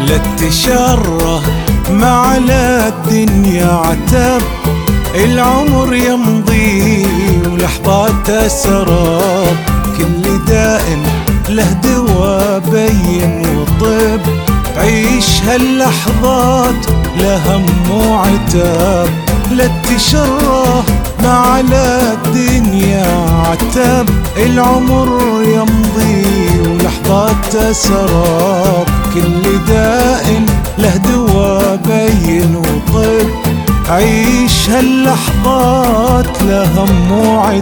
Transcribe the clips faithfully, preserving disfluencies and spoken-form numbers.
لا تشره ما على الدنيا عتب، العمر يمضي ولحظاته سراب، كل داء له دوا بين وطب، عيش هاللحظات لا هم وعتاب. لا تشره ما على الدنيا عتب، العمر يمضي ولحظاته سراب، كل داء له دوا بين وطب، عيش هاللحظات لا هم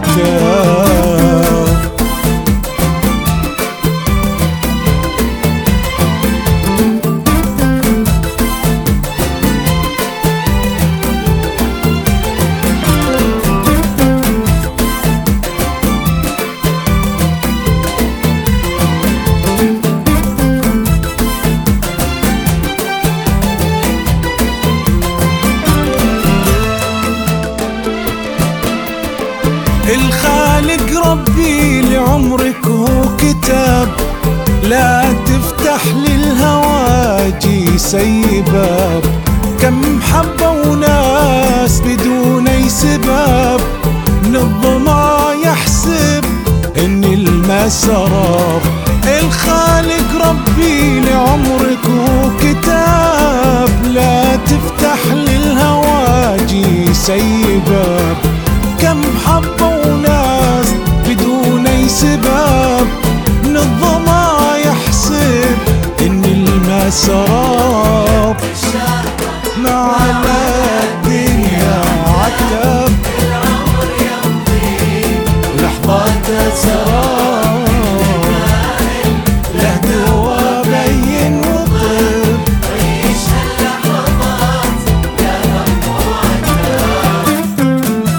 وعتاب. الخالق ربي لعمرك هو كتاب، لا تفتح للهواجي سي باب، كم حبوا ناس بدون اي سباب، من الظما يحسب ان الماء سراب. الخالق ربي لعمرك هو كتاب، لا تفتح للهواجي سي باب، كم حبوا ناس بدون اي سباب، من الظما يحسب ان الماء سراب، ما على الدنيا عتب، العمر يمضي لحظاته سراب، له دوا بين وطب، عيش هاللحظات لا هم وعتاب.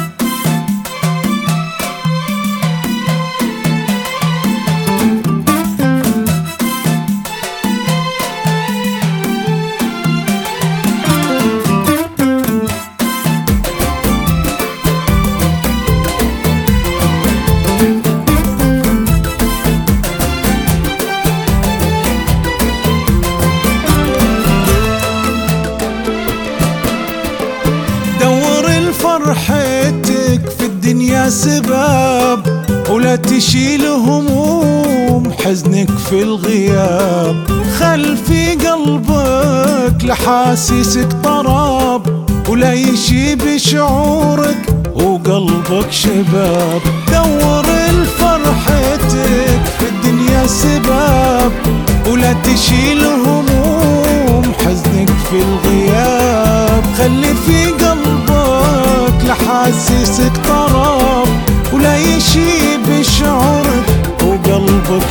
فرحتك في الدنيا سباب، ولا تشيل هموم حزنك في الغياب، خل في قلبك لحاسسك طراب، ولا يشيب شعورك وقلبك شباب. دور لفرحتك في الدنيا سباب، ولا تشيل هموم حزنك في الغياب، خلي في قلبك لحاسسك طراب، ولا يشيب شعورك وقلبك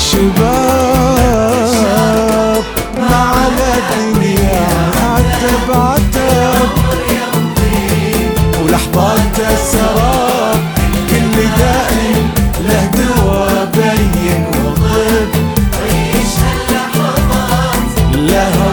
شباب. ما على الدنيا عتب عتب، ولحظاته سراب، كل دائم له دوا بين وطب، عيش هاللحظات له